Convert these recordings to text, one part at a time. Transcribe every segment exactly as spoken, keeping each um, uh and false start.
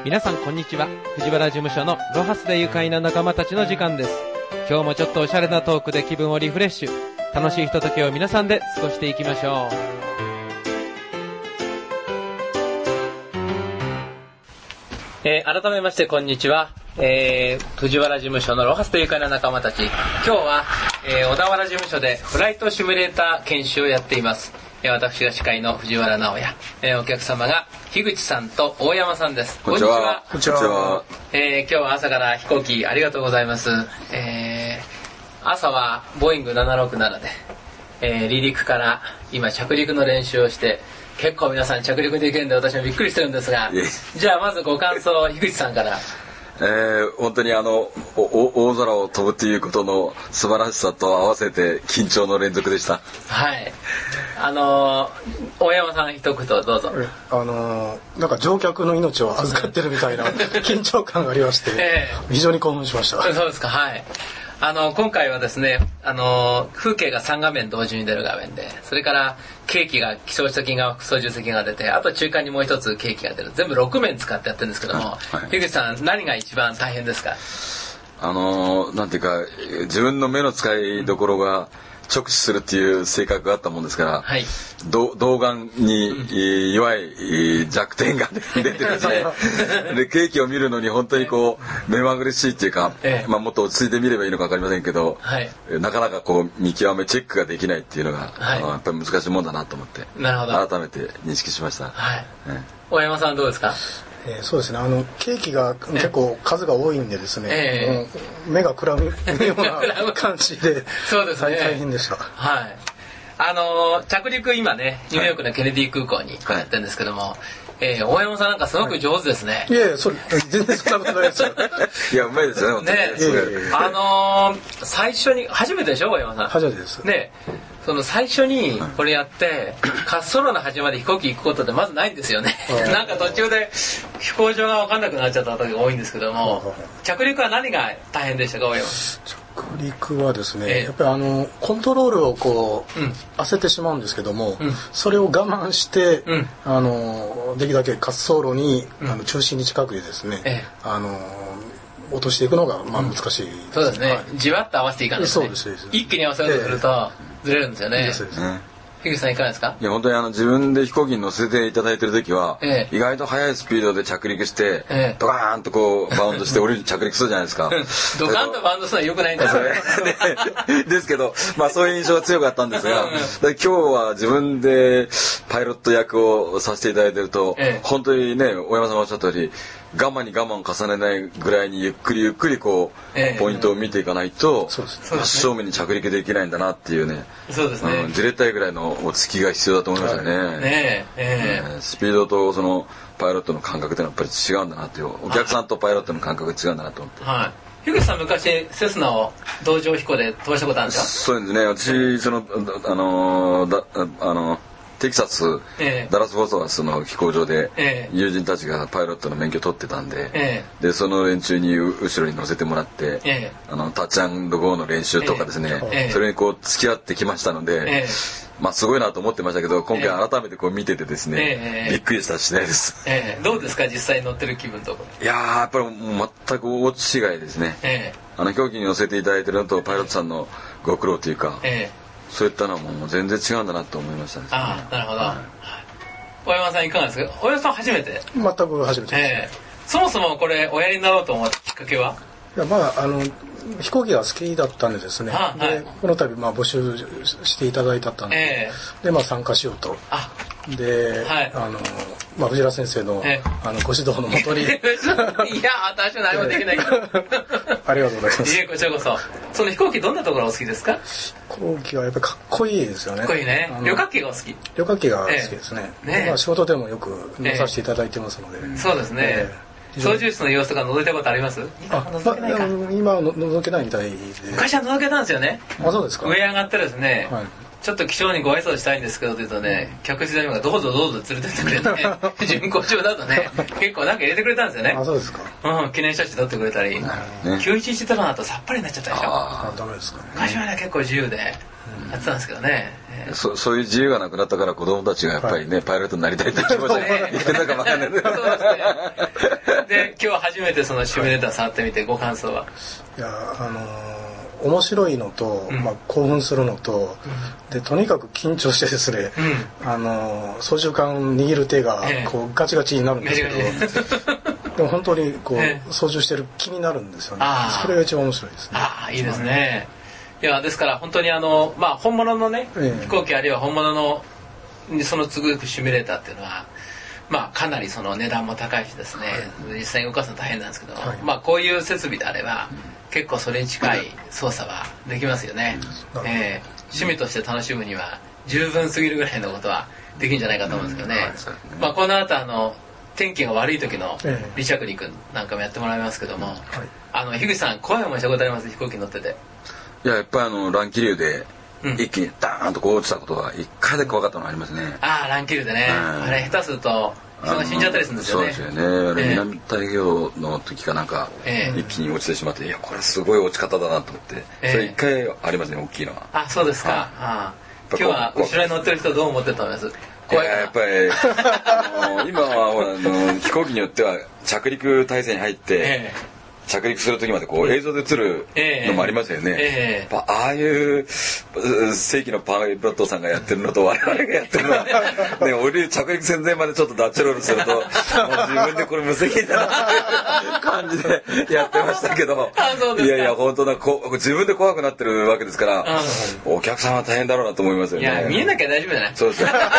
皆さんこんにちは。藤原事務所のロハスで愉快な仲間たちの時間です。今日もちょっとおしゃれなトークで気分をリフレッシュ、楽しいひとときを皆さんで過ごしていきましょう。えー、改めましてこんにちは。えー、藤原事務所のロハスで愉快な仲間たち、今日は、えー、小田原事務所でフライトシミュレーター研修をやっています。私が司会の藤原直也、えー、お客様が樋口さんと大山さんです。 こんにちは。 こんにちは。えー、今日は朝から飛行機ありがとうございます。えー、朝はボーイングななろくななで、えー、離陸から今着陸の練習をして、結構皆さん着陸できるんで私もびっくりしてるんですが、じゃあまずご感想、樋口さんから。 えー、本当にあのお大空を飛ぶということの素晴らしさと合わせて緊張の連続でした。 はい。あのー、大山さん一言どうぞ。 あのー、なんか乗客の命を預かってるみたいな緊張感がありまして、えー、非常に興奮しました。 そうですか。はい。あの今回はですね、あの風景がさん画面同時に出る画面で、それからケーキが基礎席が副操縦席が出て、あと中間にもう一つケーキが出る、全部ろく面使ってやってるんですけども、はい、樋口さん何が一番大変ですか？ あのなんていうか、自分の目の使いどころが直視するっていう性格があったもんですから、はい、童顔に弱い弱点が出てですねでケーキを見るのに本当にこう目まぐるしいっていうか、ええ、まあ、もっと落ち着いて見ればいいのか分かりませんけど、はい、なかなかこう見極めチェックができないっていうのが、はい、やっぱり難しいもんだなと思って、なるほど、改めて認識しました。はい、 ええ、大山さんどうですか？ えー、そうですね、あのケーキが結構数が多いんでですね、えー、目がくらむような感じでそうですね、 大変でした。 はい。あのー、着陸今ねニューヨークのケネディ空港にやってるんですけども、はい、えー、大山さんなんかすごく上手ですね。 はい、いやいや、それ全然そんなことないですよいや、うまいですよね。ね、 あのー、最初に初めてでしょ、大山さん。 初めてです。 ね、その最初にこれやって滑走路の端まで飛行機行くことってまずないんですよねなんか途中で飛行場が分かんなくなっちゃった時が多いんですけども、着陸は何が大変でしたか、大山？ 着陸はですね、ええ、やっぱりあのコントロールをこう、うん、焦ってしまうんですけども、うん、それを我慢して、うん、あのできるだけ滑走路に、うん、あの中心に近くでですね、ええ、あの落としていくのがまあ難しいです、うん、 そうですね、はい、じわっと合わせていかないとね、そうです、一気に合わせようとするとずれるんですよね。そうですね。樋口さんいかがですか？ いや、本当にあの自分で飛行機に乗せていただいてる時は、ええ、意外と速いスピードで着陸して、ええ、ドカーンとこうバウンドして降りる着陸するじゃないですかドカーンとバウンドするのは良くないんですよでですけど、まあそういう印象が強かったんですが、うん、今日は自分でパイロット役をさせていただいてると、ええ、本当にね、大山さんがおっしゃった通り、我慢に我慢重ねないぐらいにゆっくりゆっくりこう、ええ、ポイントを見ていかないと、真正面に着陸できないんだなっていうね、 そうですね、 うん、じれったいぐらいの落ち着きが必要だと思いましたね。はい、ねええ、スピードとそのパイロットの感覚ってのはやっぱり違うんだなっていう、お客さんとパイロットの感覚が違うんだなと思って。はい、 樋口さん昔セスナを同乗飛行で飛ばしたことあるんですか？ そうですね、私そのあのだあのテキサス、ええ、ダラス・フォートワースの飛行場で、ええ、友人たちがパイロットの免許取ってたんで、ええ、でその連中に後ろに乗せてもらって、ええ、あのタッチアンドゴーの練習とかですね、ええ、それにこう付き合ってきましたので、ええ、まあすごいなと思ってましたけど、今回改めてこう見ててですね、ええ、びっくりした次第です、 ええ、どうですか実際乗ってる気分とか？ いやー、やっぱり全く大違いですね、ええ、あの飛行機に乗せていただいてるのとパイロットさんのご苦労というか、ええ、そういったのはもう全然違うんだなと思いましたね。 ああ、なるほど。はい、大山さんいかがですか？大山さん初めて？ 全く初めてです、 えー。そもそもこれおやりになろうと思ったきっかけは？ いや、まああの飛行機が好きだったんでですね。ああ、で、はい、この度まあ募集していただいたんで、えー、でまあ参加しようと。あ、で、はい、あのまあ藤原先生の、えー、あのご指導のもとに。いや、私は何もできないけど。 ありがとうございます。 いえ、こちらこそ。その飛行機どんなところがお好きですか？ 飛行機はやっぱりかっこいいですよね。 かっこいいね。旅客機がお好き？ 旅客機が好きですね。えー、ね、まあ仕事でもよく乗させていただいてますので。えー、 そうですね。えー操縦室の様子とか覗いたことあります？ 今は覗けないか。今は覗けないみたいで。 昔は覗けたんですよね。 あ、そうですか。 上上がったらですね、はい、ちょっと機長にご挨拶したいんですけどと言うとね、客室乗務がどうぞどうぞ連れてってくれてね、巡航中だとね、結構なんか入れてくれたんですよね。 あ、そうですか。 うん、記念写真撮ってくれたり、きゅういちいちゼロだとさっぱりになっちゃったでしょ。 あ、ダメですかね。 昔はね結構自由で、 やってたんですけどね、 えー、そ, そういう自由がなくなったから子供たちがやっぱりね、はい、パイロットになりたいって気持ちで言ってたかもわかんないですね。そうですね。 で今日初めてそのシミュレーター触ってみてご感想は？ いやあのー面白いのと、うんまあ、興奮するのと、うん、でとにかく緊張してですね、うん、あの操縦桿握る手がこうガチガチになるんですけど、ええ、でも本当にこう、ええ、操縦してる気になるんですよね。それが一番面白いですね。 ああいいですね。いやですから本当にあの、まあ、本物のね、ええ、飛行機あるいは本物のその次ぐシミュレーターっていうのは、まあ、かなりその値段も高いしですね、はい、実際に動かすの大変なんですけど、はいまあ、こういう設備であれば、うん結構それに近い操作はできますよね、うんえー、趣味として楽しむには十分すぎるぐらいのことはできるんじゃないかと思うんですけどね、うん、まあ、この後あの天気が悪い時の離着陸なんかもやってもらいますけども、はい、あの樋口さん怖い思いしたことあります？飛行機乗ってて。 いややっぱりあの乱気流で一気にダーンとこう落ちたことが一回で怖かったのがありますね、うん、 ああ乱気流でね、うん、あれ下手すると人が死んじゃったりするんですよね。 そうですよね。あれ、えー、南太平洋の時かなんか、えー、一気に落ちてしまって、いやこれすごい落ち方だなと思って、えー、それ一回ありますね大きいのは。 あそうですか。はあ今日は後ろに乗ってる人どう思ってたんです？ 怖いかな。いややっぱりあの今はほらあの飛行機によっては着陸態勢に入って。えー着陸する時までこう映像で映るのもありますよね、えーえー、ああいう正規のパイロットさんがやってるのと我々がやってるのは、ね、降りる着陸寸前までちょっとダッチロールするともう自分でこれ無責任だなって感じでやってましたけどいやいや本当だこ自分で怖くなってるわけですから、うん、お客さんは大変だろうなと思いますよね。 いや見えなきゃ大丈夫じゃない？ そうですね。いやい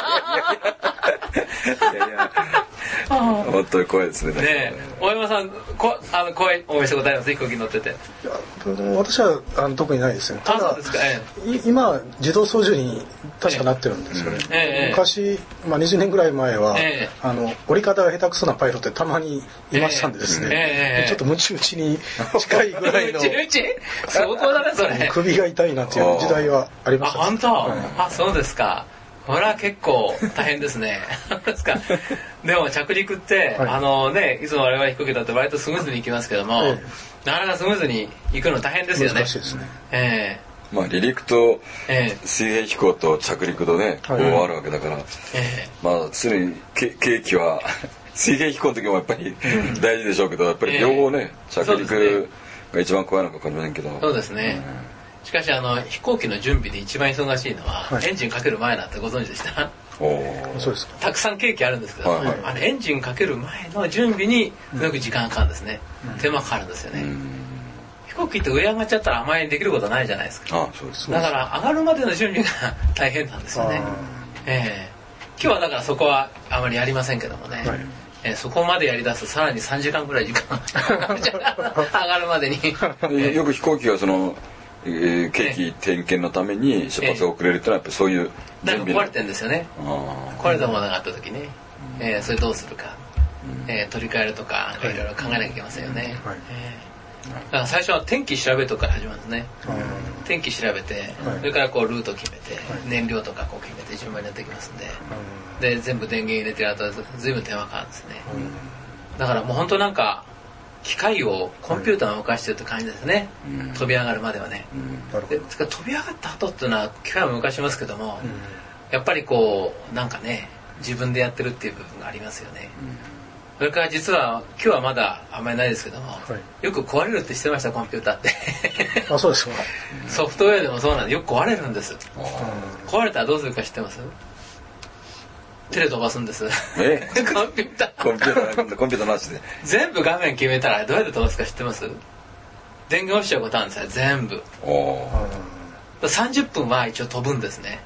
やいや本当に怖いですね。 ねえ、大山さん、こあの怖い思いしたことあります？飛行機乗ってて。いや私はあの特にないですね。ただですか、ええ、今自動操縦に確かなってるんですよね。ええ、昔、まあ、にじゅうねんぐらい前は、ええ、あの折り方が下手くそなパイロットってたまにいましたんでですね、ええ、ちょっとムチ打ちに近いぐらいのムチ打ち相当だねそれ。 首が痛いなっていう時代はありました。 あ本当、はい、あそうですか。これは結構大変ですね。ですか。でも着陸って、はい、あのね、いつも我々飛行機だと割とスムーズに行きますけども、ええ、なかなかスムーズに行くの大変ですよね。 難しいですね。 ええ、まあ離陸と水平飛行と着陸とね、こうあるわけだから、ええ、まあ常に景気は水平飛行の時もやっぱり大事でしょうけど、やっぱり両方ね、ええ、着陸が一番怖いのか分かりませんけど。 そうですね。うんしかしあの飛行機の準備で一番忙しいのは、はい、エンジンかける前なんてご存知でした？ おそうですか。 たくさんケーキあるんですけど、はいはい、あのエンジンかける前の準備にすごく時間がかかるんですね、うん、手間かかるんですよね、うん、飛行機って上上がっちゃったらあまりできることはないじゃないですか。 あそうですだから上がるまでの準備が大変なんですよね、えー、今日はだからそこはあまりやりませんけどもね、はいえー、そこまでやりだすとさらにさんじかんぐらい時間上がるまでによく飛行機がそのえー、景気点検のために出発が遅れるってのはやっぱりそういう準備壊れてるんですよね。壊れたものがあった時ね、うんえー、それどうするか、うんえー、取り替えるとかいろいろ考えなきゃいけませんよね、はいえー、だから最初は天気調べとかから始まるんですね、うん、天気調べて、はい、それからこうルート決めて、はい、燃料とかこう決めて順番にやっていきますんで、うん、で全部電源入れてる後は随分手間かかるんですね、うん、だからもう本当なんか機械をコンピューターが動かしてるって感じですね、うん、飛び上がるまではね、うん、で飛び上がった後っていうのは機械も動かしますけども、うん、やっぱりこうなんかね自分でやってるっていう部分がありますよね、うん、それから実は今日はまだあんまりないですけども、はい、よく壊れるって知ってました？コンピューターってあそうですか。 ソフトウェアでもそうなんでよく壊れるんです、うん、壊れたらどうするか知ってます？手で飛ばすんです。 えコンピューター。 コンピューター、コンピューターなしで。 全部画面決めたらどうやって飛ばすか知ってます？電源落ちちゃうことあるんですよ、全部。おさんじゅっぷんは一応飛ぶんですね。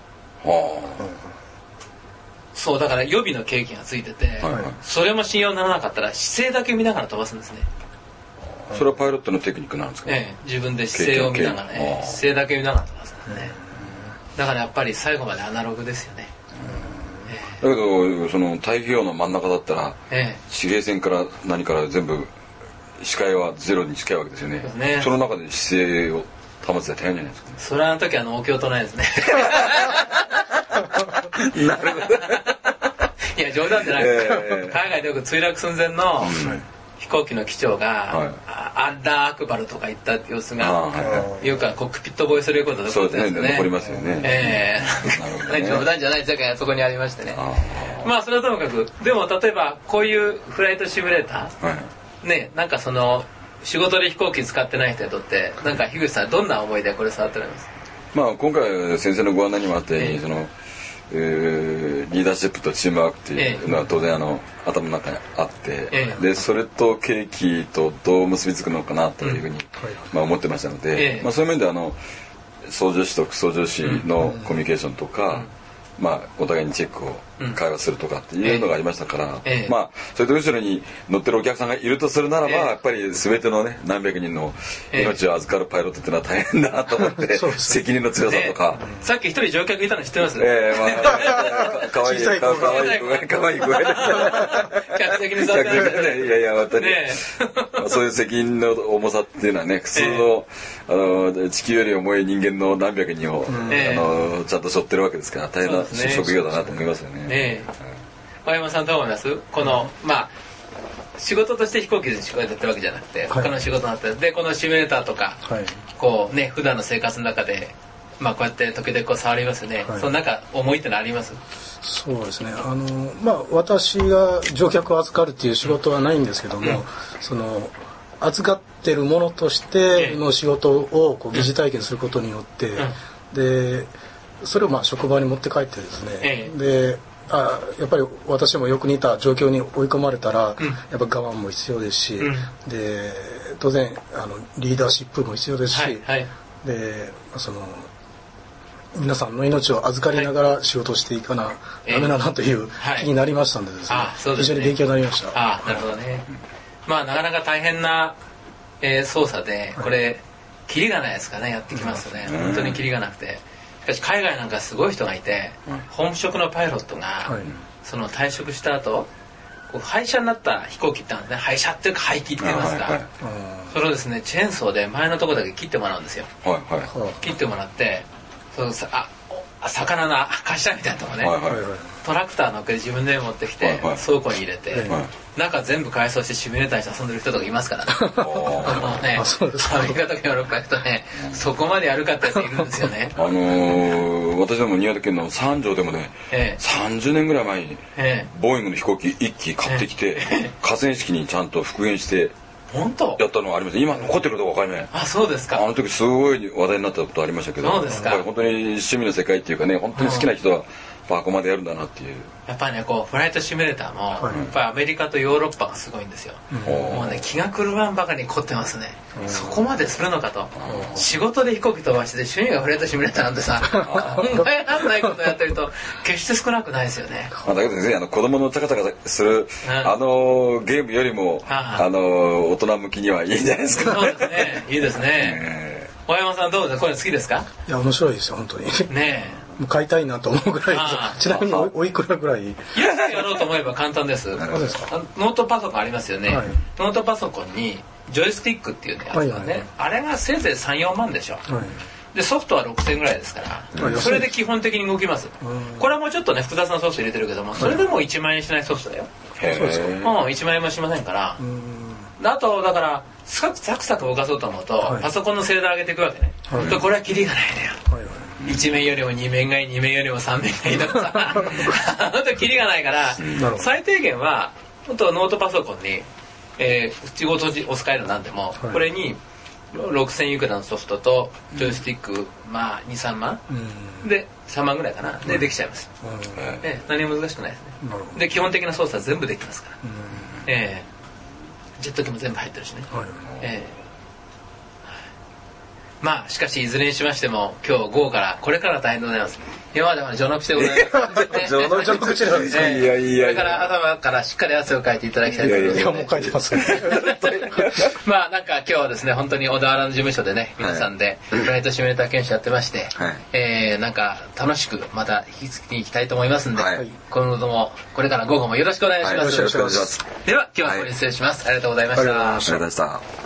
そう、だから予備の計器がついてて、はいはい、それも信用にならなかったら姿勢だけ見ながら飛ばすんですね。 それはパイロットのテクニックなんですか？ ええ、自分で姿勢を見ながらね、姿勢だけ見ながら飛ばすんですね。だからやっぱり最後までアナログですよね。 だけどその太平洋の真ん中だったら、ええ、地平線から何から全部視界はゼロに近いわけですよ ね, ねその中で姿勢を保つのは大変じゃないですか、ね、 それはあの時あのお経唱えですねなるほどいや冗談じゃないです、えー、海外でよく墜落寸前の、うん、 飛行機の機長が、はい、アッラーアクバルとか言った様子が、はい、よくコックピットボイスレコードで残ってますね。 そうですね、残りますよね。 ええー、冗談じゃない世界がそこにありましてね。まあそれはともかく、でも例えばこういうフライトシミュレーター、はい、ね、なんかその仕事で飛行機使ってない人にとって、なんか樋口さんどんな思いでこれ触ってられます？ まあ今回先生のご案内にもあったように、えー、その。えー、リーダーシップとチームワークっていうのは当然あの頭の中にあって、ええ、でそれと景気とどう結びつくのかなというふうに、うん、まあ、思ってましたので、ええ、まあ、そういう面であの操縦士と副操縦士のコミュニケーションとか、うん、まあ、お互いにチェックを会話するとかっていうのがありましたから、ええ、まあそれと後ろに乗ってるお客さんがいるとするならば、ええ、やっぱり全てのね何百人の命を預かるパイロットっていうのは大変だなと思って、ええ、責任の強さとか、 ええ、さっき一人乗客いたの知ってます？ ええ、まあかわいいかわいいかわいい声で客席に座ってましたね。 いやいや本当に、ね、そういう責任の重さっていうのはね普通の、ええ、あの地球より重い人間の何百人を、ええ、あのちゃんと背負ってるわけですから大変な職業だなと思いますよね。 ええ、青山さんどう思います？この、まあ仕事として飛行機で仕事やってるわけじゃなくて、はい、他の仕事になってでこのシミュレーターとか、はい、こうね普段の生活の中でまあこうやって時々こう触りますよね、はい、そのなんか思いってのあります？ そうですね、あのまあ私が乗客を預かるっていう仕事はないんですけども、うん、その預かってるものとしての仕事をこう疑似体験することによって、うん、でそれをまあ職場に持って帰ってですね、ええ、であやっぱり私もよく似た状況に追い込まれたら、うん、やっぱ我慢も必要ですし、うん、で当然あのリーダーシップも必要ですし、はいはい、でその皆さんの命を預かりながら仕事をしていかな、はい、ダメだなという気になりましたのでですね、はい、非常に勉強になりました。 あなるほどね。まあなかなか大変な、えー、操作でこれ、はい、キリがないですかねやってきますとね、うん、本当にキリがなくて。しかし海外なんかすごい人がいて、うん、本職のパイロットが、はい、その退職した後こう廃車になった飛行機ってあるんですね。廃車っていうか廃機って言いますか、はいはい、それをですねチェーンソーで前のところだけ切ってもらうんですよ、はいはい、切ってもらってそうさあ魚の頭みたいなとこね、はいはいはい、トラクター乗っけて自分で持ってきて、はいはい、倉庫に入れて、はいはい、中全部改装してシミュレーターして遊んでる人とかいますからねねアメリカとかヨーロッパ行くとねそこまでやるかってやついるんですよね。 あのー、私ども新潟県の三条でもね、ええ、さんじゅうねんぐらい前に、ええ、ボーイングの飛行機いっき買ってきて、ええ、河川敷にちゃんと復元して本当やったのがあります。今残ってるとこ分かりません。 あ、そうですか。 あの時すごい話題になったことありましたけど、 そうですか。 本当に趣味の世界っていうかね、本当に好きな人はここまでやるんだなっていう。 やっぱりね、こうフライトシミュレーターも、はい、やっぱりアメリカとヨーロッパがすごいんですよ。うん、もうね気が狂わんばかりに凝ってますね。うん、そこまでするのかと。うん、仕事で飛行機飛ばして趣味がフライトシミュレーターなんてさ、考えられないことやってると決して少なくないですよね。 まあ、だけどね、あの子供のチャカチャカする、うん、あのゲームよりも、あの大人向きにはいいんじゃないですか。 そうですね。いいですね。大山さんどうですか。これ好きですか。 いや面白いですよ本当に。ねえ。買いたいなと思うぐらいです。ちなみに お, おいくらぐらい？ やろうと思えば簡単です。ノートパソコンありますよね。はい、ノートパソコンにジョイスティックっていうやつがね、はいはいはい、あれがせいぜいさん、よんまんでしょ。はい、でソフトはろくせんぐらいですから、はい、それで基本的に動きます。これはもうちょっとね複雑なソフト入れてるけども、それでもいちまんえんしないソフトだよ。そうですか。うん、いちまんえんもしませんから。あとだからサクサクサク動かそうと思うと、はい、パソコンの精度上げていくわけね。はい、これはキリがないのよ。はいはい、いち面よりもに面がいい、に面よりもさん面がいいとかさほんとキリがないから最低限はほんとノートパソコンに、えー、仕事を使えるなんでも、はい、これにろくせんいくらのソフトとジョイスティック、うん、まあに、さんまん、うん、でさんまんぐらいかなでできちゃいます、うんね、何も難しくないですね。で基本的な操作全部できますから、うんえー、ジェット機も全部入ってるしね、はいえーまあしかしいずれにしましても今日午後からこれから大変でございます。今までは序の口でございます。 序の序の口なんですか。 いやいや。 これから頭からしっかり汗をかいていただきたいと思います。 いやもうかいてます。 まあなんか今日はですね本当に小田原の事務所でね皆さんでフライトシミュレーター研修やってまして、はい、えー、なんか楽しくまた引き継ぎに行きたいと思いますんで、はい、今後ともこれから午後もよろしくお願いします。 はい、よろしくお願いします。 では今日はこれに失礼します。はい、ありがとうございました。 ありがとうございました。